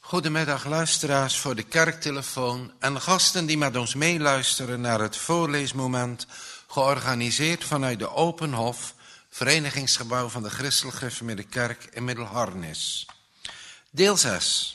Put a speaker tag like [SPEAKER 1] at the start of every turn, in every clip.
[SPEAKER 1] Goedemiddag luisteraars voor de kerktelefoon en gasten die met ons meeluisteren naar het voorleesmoment, georganiseerd vanuit de Openhof, verenigingsgebouw van de Christelijk Gereformeerde Kerk in Middelharnis. Deel 6.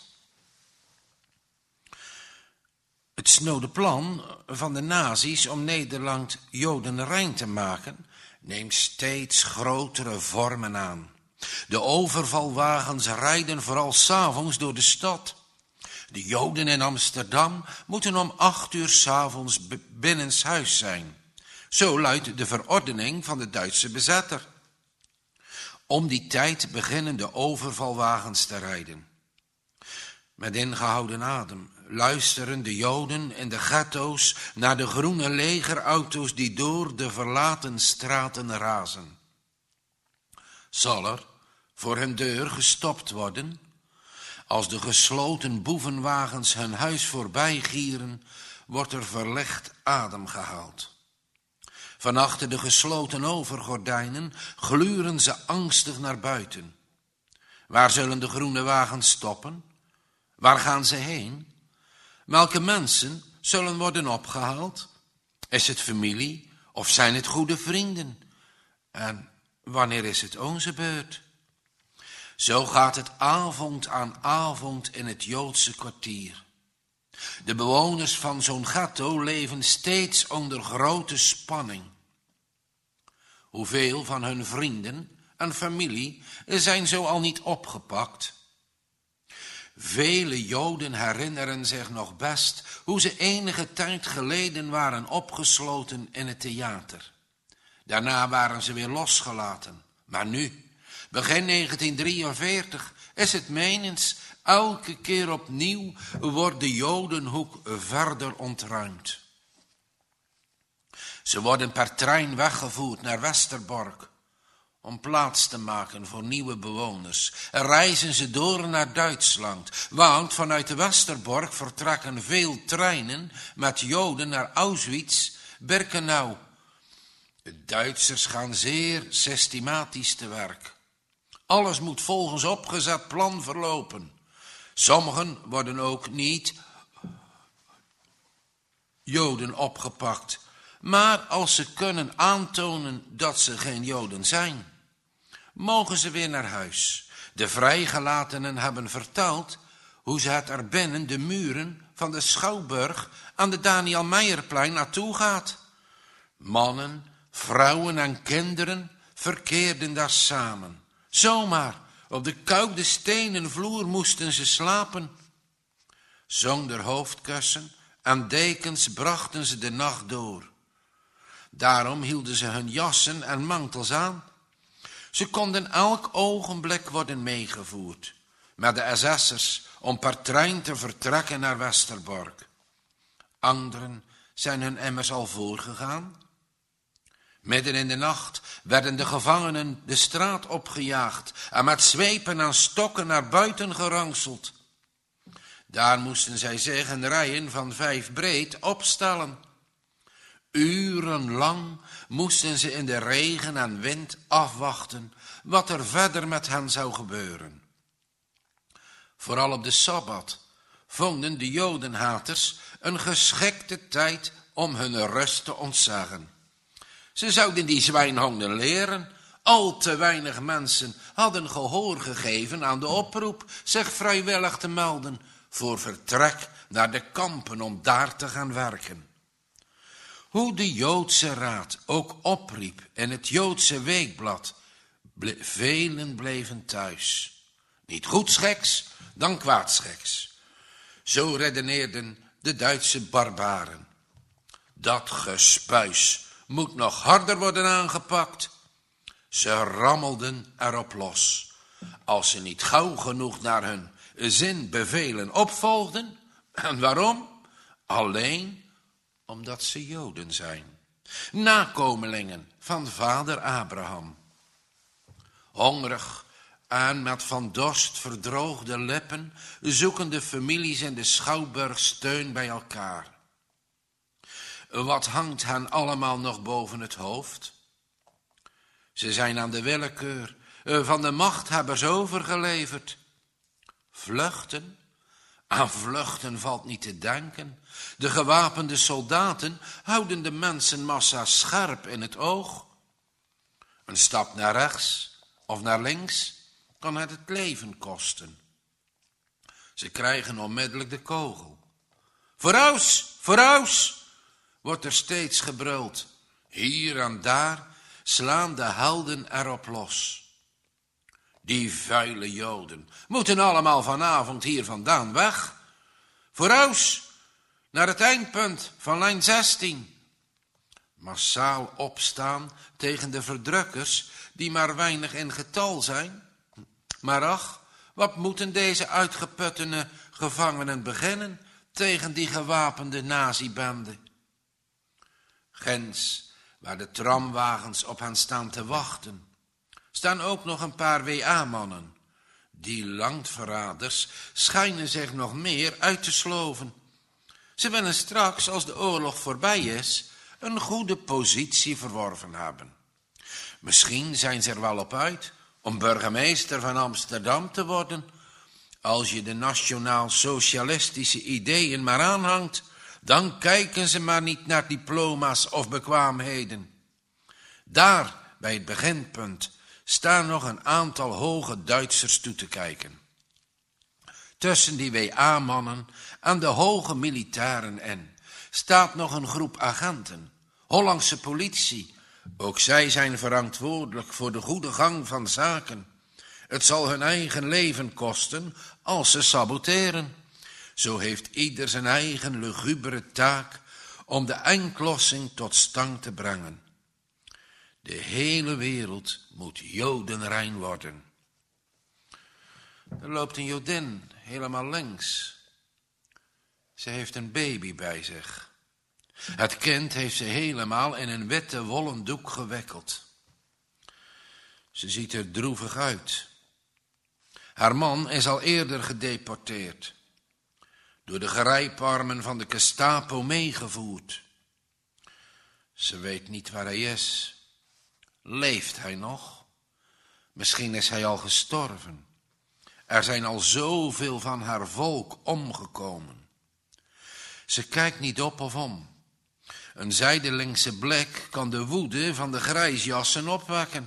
[SPEAKER 1] Het snode plan van de nazi's om Nederland jodenrein te maken neemt steeds grotere vormen aan. De overvalwagens rijden vooral 's avonds door de stad. De Joden in Amsterdam moeten om 8 uur 's avonds binnenshuis zijn. Zo luidt de verordening van de Duitse bezetter. Om die tijd beginnen de overvalwagens te rijden. Met ingehouden adem luisteren de Joden in de ghetto's naar de groene legerauto's die door de verlaten straten razen. Zal er voor hun deur gestopt worden? Als de gesloten boevenwagens hun huis voorbij gieren, wordt er verlicht adem gehaald. Van achter de gesloten overgordijnen gluren ze angstig naar buiten. Waar zullen de groene wagens stoppen? Waar gaan ze heen? Welke mensen zullen worden opgehaald? Is het familie of zijn het goede vrienden? En wanneer is het onze beurt? Zo gaat het avond aan avond in het Joodse kwartier. De bewoners van zo'n ghetto leven steeds onder grote spanning. Hoeveel van hun vrienden en familie zijn zo al niet opgepakt? Vele Joden herinneren zich nog best hoe ze enige tijd geleden waren opgesloten in het theater. Daarna waren ze weer losgelaten. Maar nu, begin 1943, is het menens, elke keer opnieuw wordt de Jodenhoek verder ontruimd. Ze worden per trein weggevoerd naar Westerbork om plaats te maken voor nieuwe bewoners. En reizen ze door naar Duitsland, want vanuit de Westerbork vertrekken veel treinen met Joden naar Auschwitz, Birkenau. De Duitsers gaan zeer systematisch te werk. Alles moet volgens opgezet plan verlopen. Sommigen worden ook niet Joden opgepakt, maar als ze kunnen aantonen dat ze geen Joden zijn, mogen ze weer naar huis. De vrijgelatenen hebben verteld hoe ze het er binnen de muren van de Schouwburg aan de Daniel Meijerplein naartoe gaat. Mannen, vrouwen en kinderen verkeerden daar samen. Zomaar, op de koude stenen vloer moesten ze slapen. Zonder hoofdkussen en dekens brachten ze de nacht door. Daarom hielden ze hun jassen en mantels aan. Ze konden elk ogenblik worden meegevoerd met de SS'ers om per trein te vertrekken naar Westerbork. Anderen zijn hun immers al voorgegaan. Midden in de nacht werden de gevangenen de straat opgejaagd en met zweepen en stokken naar buiten gerangseld. Daar moesten zij zich in rijen van 5 breed opstellen. Urenlang moesten ze in de regen en wind afwachten wat er verder met hen zou gebeuren. Vooral op de Sabbat vonden de Jodenhaters een geschikte tijd om hun rust te ontzeggen. Ze zouden die zwijnhonden leren. Al te weinig mensen hadden gehoor gegeven aan de oproep zich vrijwillig te melden voor vertrek naar de kampen om daar te gaan werken. Hoe de Joodse Raad ook opriep in het Joodse weekblad, velen bleven thuis. Niet goedschiks, dan kwaadschiks. Zo redeneerden de Duitse barbaren. Dat gespuis moet nog harder worden aangepakt. Ze rammelden erop los. Als ze niet gauw genoeg naar hun zin bevelen opvolgden. En waarom? Alleen omdat ze Joden zijn. Nakomelingen van vader Abraham. Hongerig en met van dorst verdroogde lippen zoeken de families in de Schouwburg steun bij elkaar. Wat hangt hen allemaal nog boven het hoofd? Ze zijn aan de willekeur van de machthebbers overgeleverd. Vluchten Aan vluchten valt niet te denken. De gewapende soldaten houden de mensenmassa scherp in het oog. Een stap naar rechts of naar links kan het leven kosten. Ze krijgen onmiddellijk de kogel. Voraus, voraus, wordt er steeds gebruld. Hier en daar slaan de helden erop los. Die vuile Joden moeten allemaal vanavond hier vandaan weg. Voraus, naar het eindpunt van lijn 16. Massaal opstaan tegen de verdrukkers die maar weinig in getal zijn. Maar ach, wat moeten deze uitgeputtene gevangenen beginnen tegen die gewapende nazi-bende? Ginds, waar de tramwagens op hen staan te wachten, staan ook nog een paar WA-mannen. Die landverraders schijnen zich nog meer uit te sloven. Ze willen straks, als de oorlog voorbij is, een goede positie verworven hebben. Misschien zijn ze er wel op uit om burgemeester van Amsterdam te worden. Als je de nationaal-socialistische ideeën maar aanhangt, dan kijken ze maar niet naar diploma's of bekwaamheden. Daar, bij het beginpunt, staan nog een aantal hoge Duitsers toe te kijken. Tussen die WA-mannen en de hoge militairen in staat nog een groep agenten, Hollandse politie. Ook zij zijn verantwoordelijk voor de goede gang van zaken. Het zal hun eigen leven kosten als ze saboteren. Zo heeft ieder zijn eigen lugubere taak om de eindlossing tot stand te brengen. De hele wereld moet jodenrein worden. Er loopt een Jodin, helemaal links. Ze heeft een baby bij zich. Het kind heeft ze helemaal in een witte wollen doek gewikkeld. Ze ziet er droevig uit. Haar man is al eerder gedeporteerd. Door de grijparmen van de Gestapo meegevoerd. Ze weet niet waar hij is. Leeft hij nog? Misschien is hij al gestorven. Er zijn al zoveel van haar volk omgekomen. Ze kijkt niet op of om. Een zijdelingse blik kan de woede van de grijsjassen opwekken.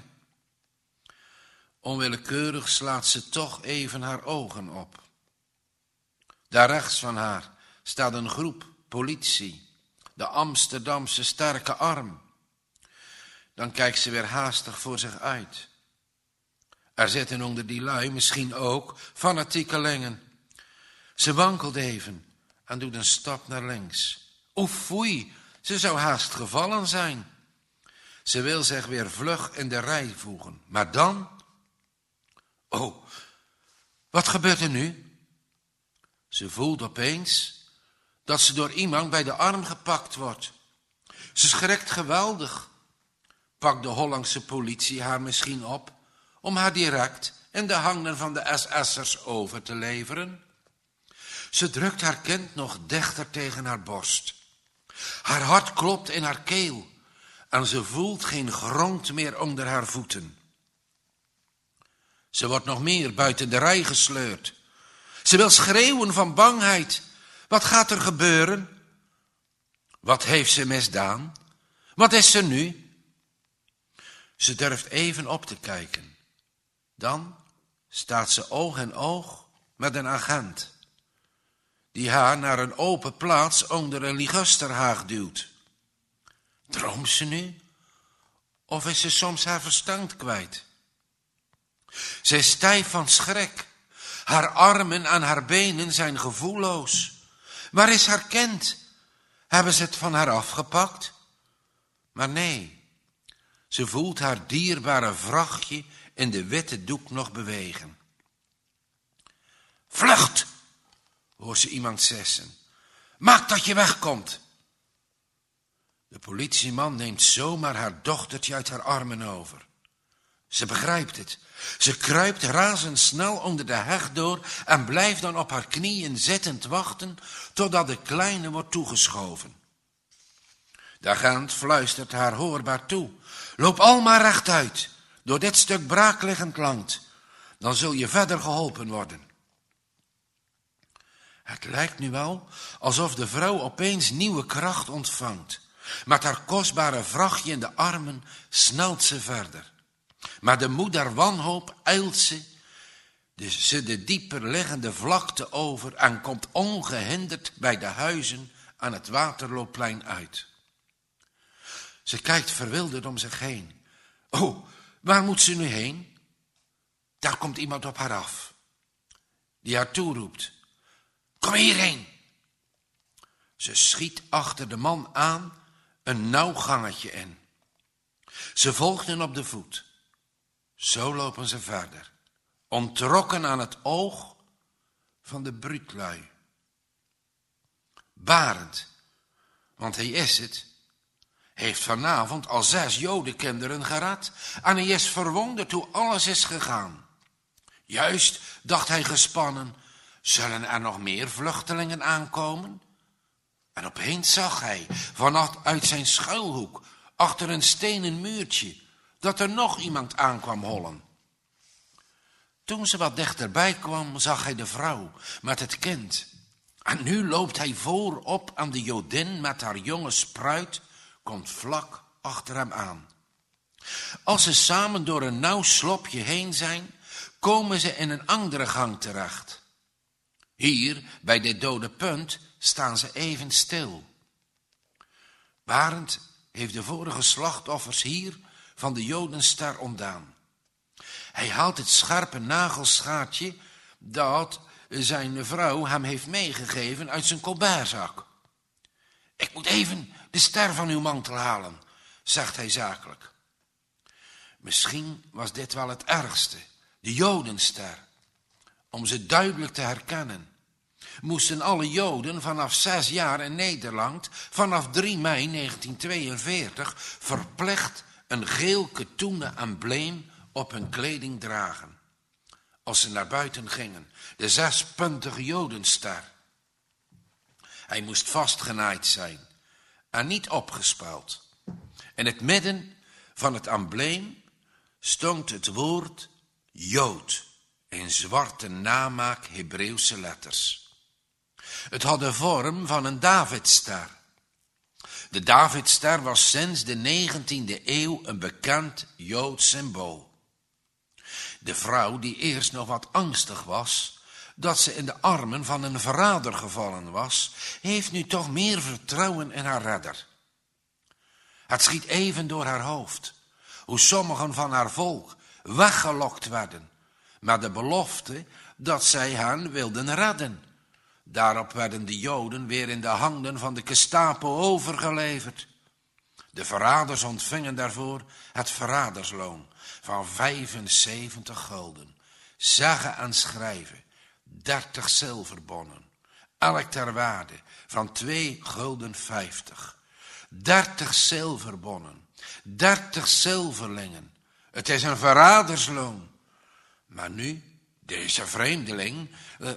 [SPEAKER 1] Onwillekeurig slaat ze toch even haar ogen op. Daar rechts van haar staat een groep politie, de Amsterdamse sterke arm. Dan kijkt ze weer haastig voor zich uit. Er zitten onder die lui misschien ook fanatiekelingen. Ze wankelt even en doet een stap naar links. O foei, ze zou haast gevallen zijn. Ze wil zich weer vlug in de rij voegen. Maar dan... Oh, wat gebeurt er nu? Ze voelt opeens dat ze door iemand bij de arm gepakt wordt. Ze schrikt geweldig. Pakt de Hollandse politie haar misschien op om haar direct in de handen van de SS'ers over te leveren? Ze drukt haar kind nog dichter tegen haar borst. Haar hart klopt in haar keel en ze voelt geen grond meer onder haar voeten. Ze wordt nog meer buiten de rij gesleurd. Ze wil schreeuwen van bangheid. Wat gaat er gebeuren? Wat heeft ze misdaan? Wat is ze nu? Ze durft even op te kijken. Dan staat ze oog in oog met een agent, die haar naar een open plaats onder een ligusterhaag duwt. Droomt ze nu? Of is ze soms haar verstand kwijt? Ze is stijf van schrik. Haar armen en haar benen zijn gevoelloos. Waar is haar kind? Hebben ze het van haar afgepakt? Maar nee, ze voelt haar dierbare vrachtje in de witte doek nog bewegen. Vlucht, hoort ze iemand zessen. Maak dat je wegkomt. De politieman neemt zomaar haar dochtertje uit haar armen over. Ze begrijpt het. Ze kruipt razendsnel onder de heg door en blijft dan op haar knieën zittend wachten totdat de kleine wordt toegeschoven. De agent fluistert haar hoorbaar toe. Loop al maar rechtuit, door dit stuk braakliggend land. Dan zul je verder geholpen worden. Het lijkt nu wel alsof de vrouw opeens nieuwe kracht ontvangt. Met haar kostbare vrachtje in de armen snelt ze verder. Maar de moeder wanhoop eilt ze de dieper liggende vlakte over en komt ongehinderd bij de huizen aan het Waterloopplein uit. Ze kijkt verwilderd om zich heen. Oh, waar moet ze nu heen? Daar komt iemand op haar af, die haar toeroept. Kom hierheen. Ze schiet achter de man aan een nauw gangetje in. Ze volgt hen op de voet. Zo lopen ze verder, onttrokken aan het oog van de bruutlui. Barend, want hij is het, heeft vanavond al 6 jodenkinderen gered en hij is verwonderd hoe alles is gegaan. Juist, dacht hij gespannen, zullen er nog meer vluchtelingen aankomen? En opeens zag hij, vanuit zijn schuilhoek, achter een stenen muurtje, dat er nog iemand aankwam hollen. Toen ze wat dichterbij kwam, zag hij de vrouw met het kind. En nu loopt hij voorop en de Jodin met haar jonge spruit komt vlak achter hem aan. Als ze samen door een nauw slopje heen zijn, komen ze in een andere gang terecht. Hier, bij dit dode punt, staan ze even stil. Barend heeft de vorige slachtoffers hier van de Jodenster ontdaan. Hij haalt het scherpe nagelschaartje dat zijn vrouw hem heeft meegegeven uit zijn colbertzak. Ik moet even de ster van uw mantel halen, zegt hij zakelijk. Misschien was dit wel het ergste, de Jodenster. Om ze duidelijk te herkennen, moesten alle Joden vanaf 6 jaar in Nederland, vanaf 3 mei 1942, verplicht een geel katoenen embleem op hun kleding dragen. Als ze naar buiten gingen, de 6-puntige Jodenster. Hij moest vastgenaaid zijn en niet opgespeld. In het midden van het embleem stond het woord Jood in zwarte namaak Hebreeuwse letters. Het had de vorm van een Davidster. De Davidster was sinds de 19e eeuw een bekend Joods symbool. De vrouw, die eerst nog wat angstig was dat ze in de armen van een verrader gevallen was, heeft nu toch meer vertrouwen in haar redder. Het schiet even door haar hoofd hoe sommigen van haar volk weggelokt werden met de belofte dat zij hen wilden redden. Daarop werden de Joden weer in de handen van de Gestapo overgeleverd. De verraders ontvingen daarvoor het verradersloon van 75 gulden. Zeggen en schrijven 30 zilverbonnen, elk ter waarde van 2,50 gulden. 30 zilverbonnen, 30 zilverlingen. Het is een verradersloon. Maar nu, deze vreemdeling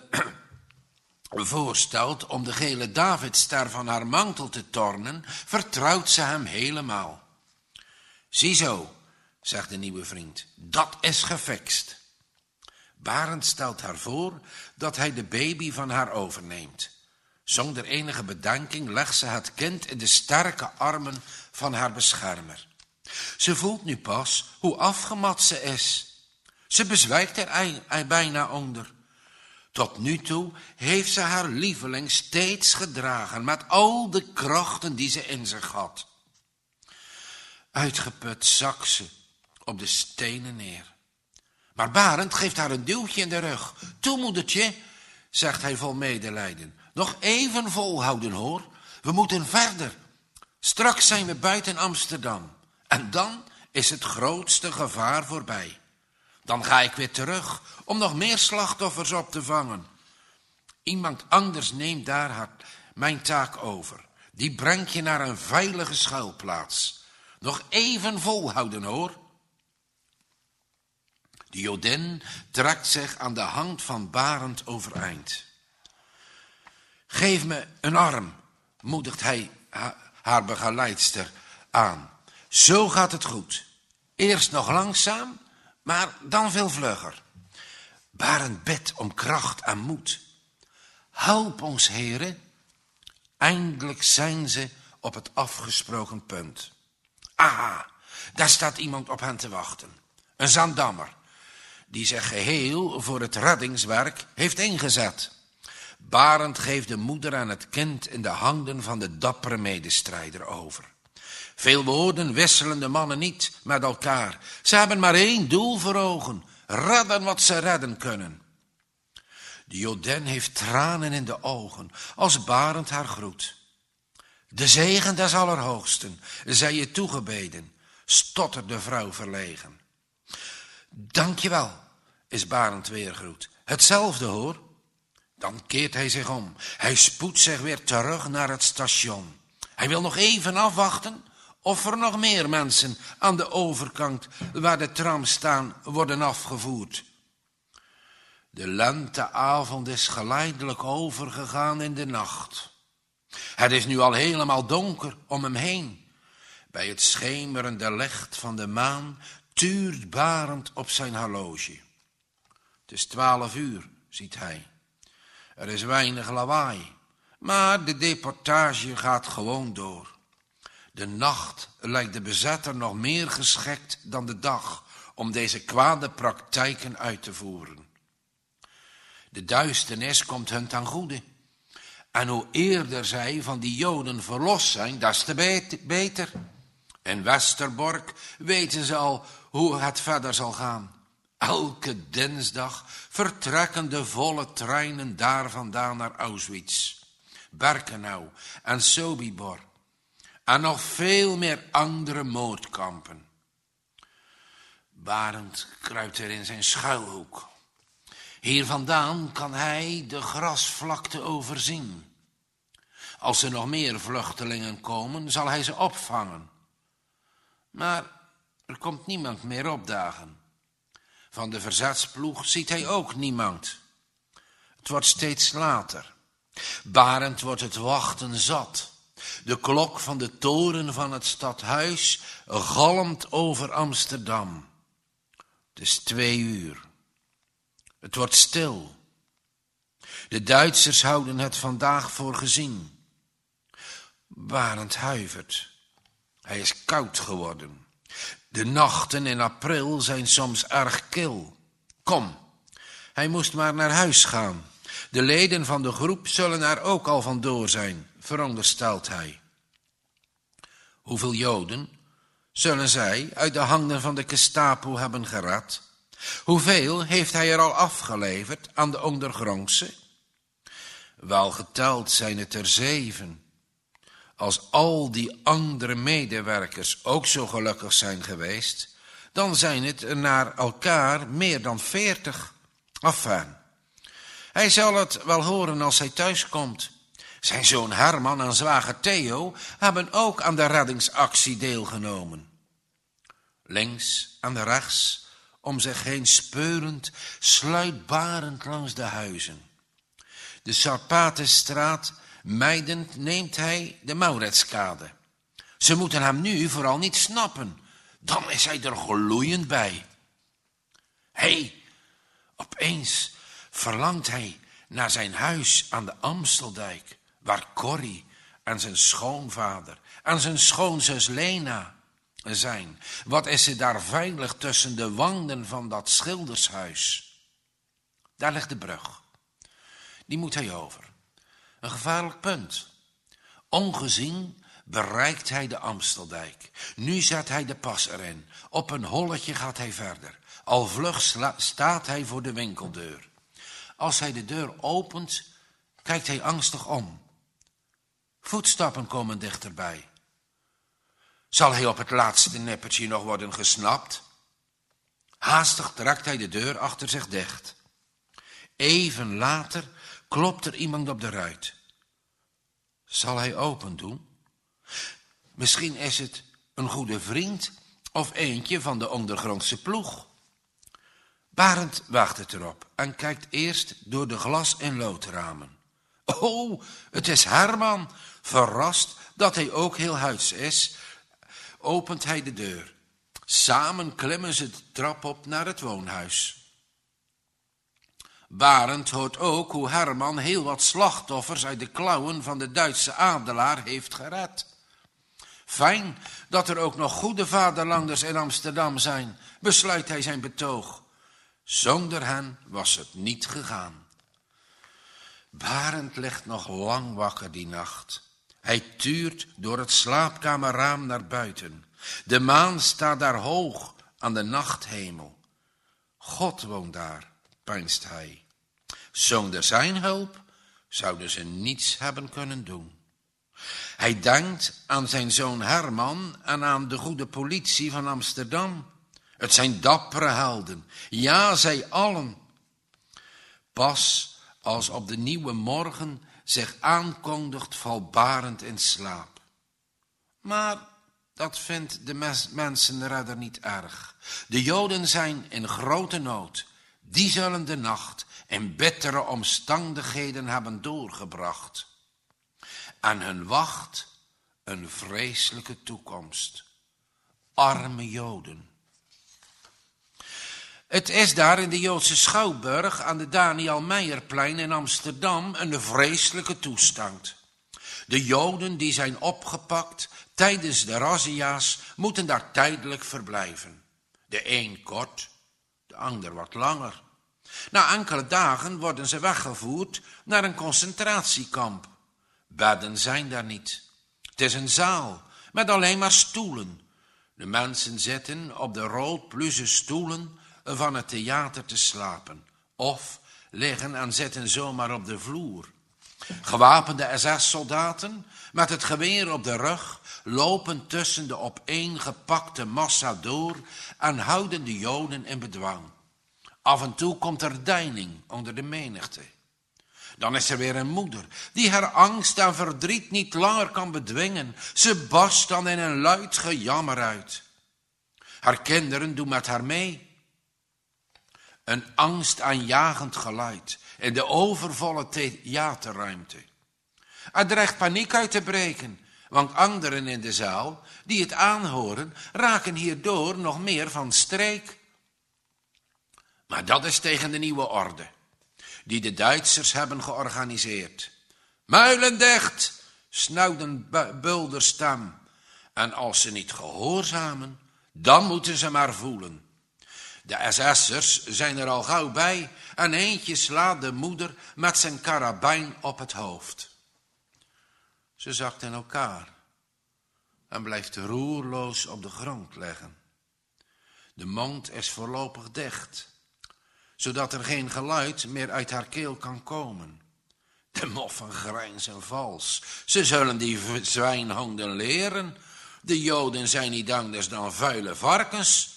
[SPEAKER 1] voorstelt om de gele Davidster van haar mantel te tornen, vertrouwt ze hem helemaal. Ziezo, zegt de nieuwe vriend, dat is gefixt. Barend stelt haar voor dat hij de baby van haar overneemt. Zonder enige bedenking legt ze het kind in de sterke armen van haar beschermer. Ze voelt nu pas hoe afgemat ze is. Ze bezwijkt er bijna onder. Tot nu toe heeft ze haar lieveling steeds gedragen met al de krachten die ze in zich had. Uitgeput zakt ze op de stenen neer. Maar Barend geeft haar een duwtje in de rug. Toe, moedertje, zegt hij vol medelijden. Nog even volhouden, hoor. We moeten verder. Straks zijn we buiten Amsterdam. En dan is het grootste gevaar voorbij. Dan ga ik weer terug om nog meer slachtoffers op te vangen. Iemand anders neemt daar mijn taak over. Die brengt je naar een veilige schuilplaats. Nog even volhouden, hoor. De Jodin trekt zich aan de hand van Barend overeind. Geef me een arm, moedigt hij haar begeleidster aan. Zo gaat het goed. Eerst nog langzaam, maar dan veel vlugger. Barend bidt om kracht en moed. Help ons, Heere. Eindelijk zijn ze op het afgesproken punt. Ah, daar staat iemand op hen te wachten. Een Zaandammer, die zich geheel voor het reddingswerk heeft ingezet. Barend geeft de moeder en het kind in de handen van de dappere medestrijder over. Veel woorden wisselen de mannen niet met elkaar. Ze hebben maar één doel voor ogen: redden wat ze redden kunnen. De Jodin heeft tranen in de ogen als Barend haar groet. De zegen des Allerhoogsten, zij je toegebeden, stottert de vrouw verlegen. Dankjewel, is Barend weergroet. Hetzelfde hoor. Dan keert hij zich om. Hij spoedt zich weer terug naar het station. Hij wil nog even afwachten of er nog meer mensen aan de overkant waar de trams staan worden afgevoerd. De lenteavond is geleidelijk overgegaan in de nacht. Het is nu al helemaal donker om hem heen. Bij het schemerende licht van de maan tuurt Barend op zijn horloge. Het is 12 uur, ziet hij. Er is weinig lawaai, maar de deportage gaat gewoon door. De nacht lijkt de bezetter nog meer geschikt dan de dag om deze kwade praktijken uit te voeren. De duisternis komt hun ten goede. En hoe eerder zij van die Joden verlost zijn, des te beter. In Westerbork weten ze al hoe het verder zal gaan. Elke dinsdag vertrekken de volle treinen daar vandaan naar Auschwitz, Birkenau en Sobibor. En nog veel meer andere moordkampen. Barend kruipt er in zijn schuilhoek. Hier vandaan kan hij de grasvlakte overzien. Als er nog meer vluchtelingen komen, zal hij ze opvangen. Maar er komt niemand meer opdagen. Van de verzetsploeg ziet hij ook niemand. Het wordt steeds later. Barend wordt het wachten zat. De klok van de toren van het stadhuis galmt over Amsterdam. Het is 2 uur. Het wordt stil. De Duitsers houden het vandaag voor gezien. Barend huivert. Hij is koud geworden. De nachten in april zijn soms erg kil. Kom, hij moest maar naar huis gaan. De leden van de groep zullen er ook al vandoor zijn, veronderstelt hij. Hoeveel Joden zullen zij uit de handen van de Gestapo hebben gered? Hoeveel heeft hij er al afgeleverd aan de ondergrondse? Wel geteld zijn het er 7. Als al die andere medewerkers ook zo gelukkig zijn geweest, dan zijn het er naar elkaar meer dan 40. Enfin, hij zal het wel horen als hij thuiskomt. Zijn zoon Herman en zwager Theo hebben ook aan de reddingsactie deelgenomen. Links en rechts, om zich heen speurend, sluit Barend langs de huizen. De Sarpatenstraat mijdend neemt hij de Mauritskade. Ze moeten hem nu vooral niet snappen. Dan is hij er gloeiend bij. Opeens verlangt hij naar zijn huis aan de Amsteldijk, waar Corrie en zijn schoonvader en zijn schoonzus Lena zijn. Wat is ze daar veilig tussen de wanden van dat schildershuis? Daar ligt de brug. Die moet hij over. Een gevaarlijk punt. Ongezien bereikt hij de Amsteldijk. Nu zet hij de pas erin. Op een holletje gaat hij verder. Al vlug staat hij voor de winkeldeur. Als hij de deur opent, kijkt hij angstig om. Voetstappen komen dichterbij. Zal hij op het laatste nippertje nog worden gesnapt? Haastig trekt hij de deur achter zich dicht. Even later klopt er iemand op de ruit. Zal hij open doen? Misschien is het een goede vriend of eentje van de ondergrondse ploeg. Barend wacht het erop en kijkt eerst door de glas- en loodramen. Oh, het is Herman. Verrast dat hij ook heel huids is, opent hij de deur. Samen klimmen ze de trap op naar het woonhuis. Barend hoort ook hoe Herman heel wat slachtoffers uit de klauwen van de Duitse adelaar heeft gered. Fijn dat er ook nog goede vaderlanders in Amsterdam zijn, besluit hij zijn betoog. Zonder hen was het niet gegaan. Barend ligt nog lang wakker die nacht. Hij tuurt door het slaapkamerraam naar buiten. De maan staat daar hoog aan de nachthemel. God woont daar, peinst hij. Zonder zijn hulp zouden ze niets hebben kunnen doen. Hij denkt aan zijn zoon Herman en aan de goede politie van Amsterdam. Het zijn dappere helden, ja, zij allen. Pas als op de nieuwe morgen zich aankondigt, valt Barend in slaap. Maar dat vindt de mensenredder niet erg. De Joden zijn in grote nood. Die zullen de nacht in bittere omstandigheden hebben doorgebracht. En hun wacht een vreselijke toekomst. Arme Joden. Het is daar in de Joodse Schouwburg aan de Daniel Meijerplein in Amsterdam een vreselijke toestand. De Joden die zijn opgepakt tijdens de razzia's moeten daar tijdelijk verblijven. De een kort, de ander wat langer. Na enkele dagen worden ze weggevoerd naar een concentratiekamp. Bedden zijn daar niet. Het is een zaal met alleen maar stoelen. De mensen zitten op de roodpluizen stoelen van het theater te slapen. Of liggen en zitten zomaar op de vloer. Gewapende SS-soldaten met het geweer op de rug lopen tussen de opeengepakte massa door en houden de Joden in bedwang. Af en toe komt er deining onder de menigte. Dan is er weer een moeder die haar angst en verdriet niet langer kan bedwingen. Ze barst dan in een luid gejammer uit. Haar kinderen doen met haar mee. Een angstaanjagend geluid in de overvolle theaterruimte. Er dreigt paniek uit te breken, want anderen in de zaal die het aanhoren raken hierdoor nog meer van streek. Maar dat is tegen de nieuwe orde, die de Duitsers hebben georganiseerd. Muilen dicht, snauwt een bulderstem. En als ze niet gehoorzamen, dan moeten ze maar voelen. De SS'ers zijn er al gauw bij en eentje slaat de moeder met zijn karabijn op het hoofd. Ze zakt in elkaar en blijft roerloos op de grond liggen. De mond is voorlopig dicht, zodat er geen geluid meer uit haar keel kan komen. De moffen grijnzen vals. Ze zullen die zwijnhonden leren. De Joden zijn niet anders dan vuile varkens.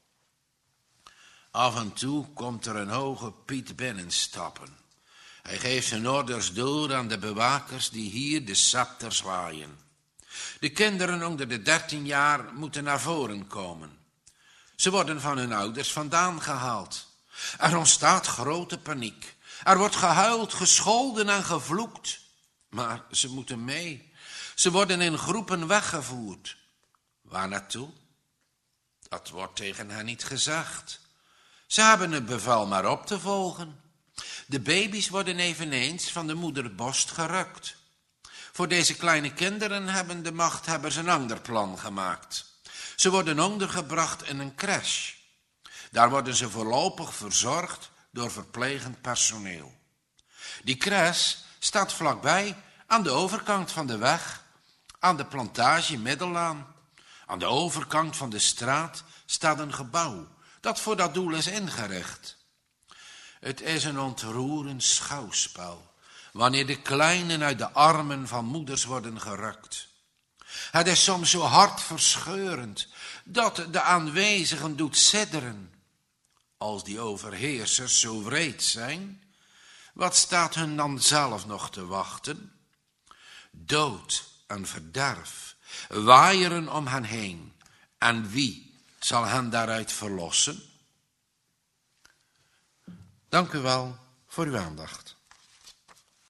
[SPEAKER 1] Af en toe komt er een hoge Piet binnenstappen. Hij geeft zijn orders door aan de bewakers die hier de scepter zwaaien. De kinderen onder de 13 jaar moeten naar voren komen. Ze worden van hun ouders vandaan gehaald. Er ontstaat grote paniek. Er wordt gehuild, gescholden en gevloekt. Maar ze moeten mee. Ze worden in groepen weggevoerd. Waar naartoe? Dat wordt tegen hen niet gezegd. Ze hebben het bevel maar op te volgen. De baby's worden eveneens van de moederborst gerukt. Voor deze kleine kinderen hebben de machthebbers een ander plan gemaakt. Ze worden ondergebracht in een crash. Daar worden ze voorlopig verzorgd door verplegend personeel. Die crash staat vlakbij aan de overkant van de weg, aan de plantage Middellaan. Aan de overkant van de straat staat een gebouw dat voor dat doel is ingericht. Het is een ontroerend schouwspel, wanneer de kleinen uit de armen van moeders worden gerukt. Het is soms zo hartverscheurend dat de aanwezigen doet sidderen. Als die overheersers zo wreed zijn, wat staat hun dan zelf nog te wachten? Dood en verderf waaieren om hen heen. En wie zal hen daaruit verlossen? Dank u wel voor uw aandacht.